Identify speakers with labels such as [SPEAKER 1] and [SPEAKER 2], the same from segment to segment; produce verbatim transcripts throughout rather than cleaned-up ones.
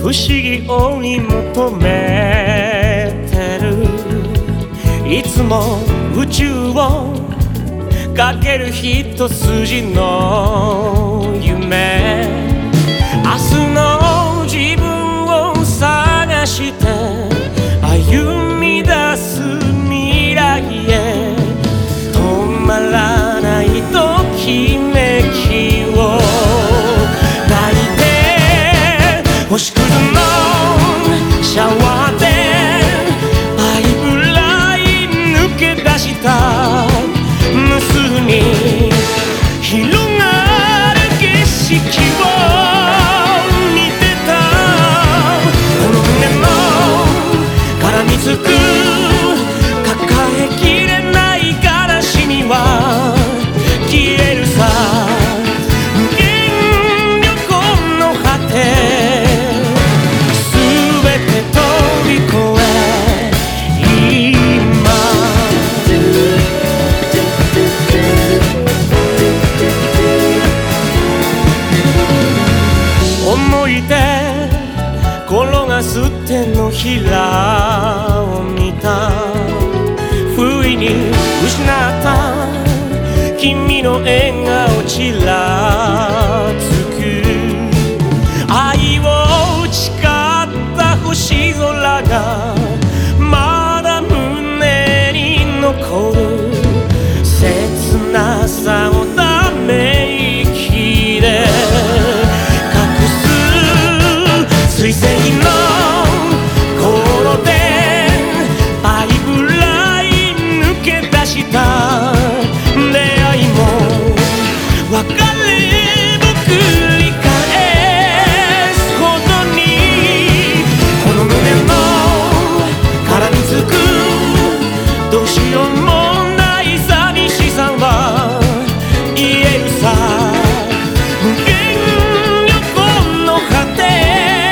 [SPEAKER 1] 不思議を追い求めてる。いつも宇宙をかける一筋の夢。明日の自分を探して歩み出す未来へ。止まらないときめきを抱いて、星屑のシャワーでパイプライン抜け出した無数に広がる景色を見てた。この胸の絡みつく抱えきれない悲しみは消えるさ。無限旅行の果て、全て飛び越え今。思い出転がす手のひらを見た。不意に失った君の笑顔ちらつく。愛を誓った星空がまだ胸に残る。切なさをため息で水星の頃でパイプライン抜け出した出会いも別れも繰り返すほどに、この胸の絡みつくどうしようもない寂しさは言えるさ。無限旅行の果て、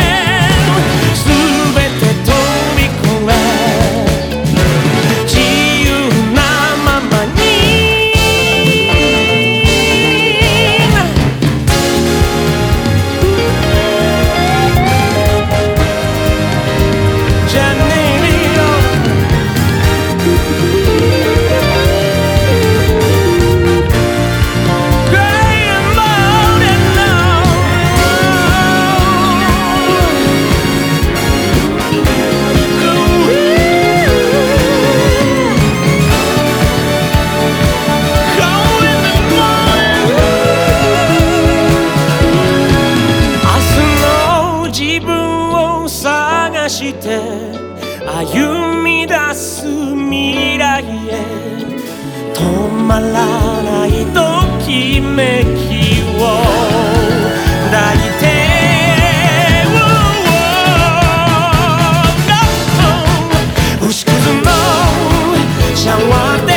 [SPEAKER 1] して歩み出す未来へ。止まらないときめきを抱いて、星屑のシャワーで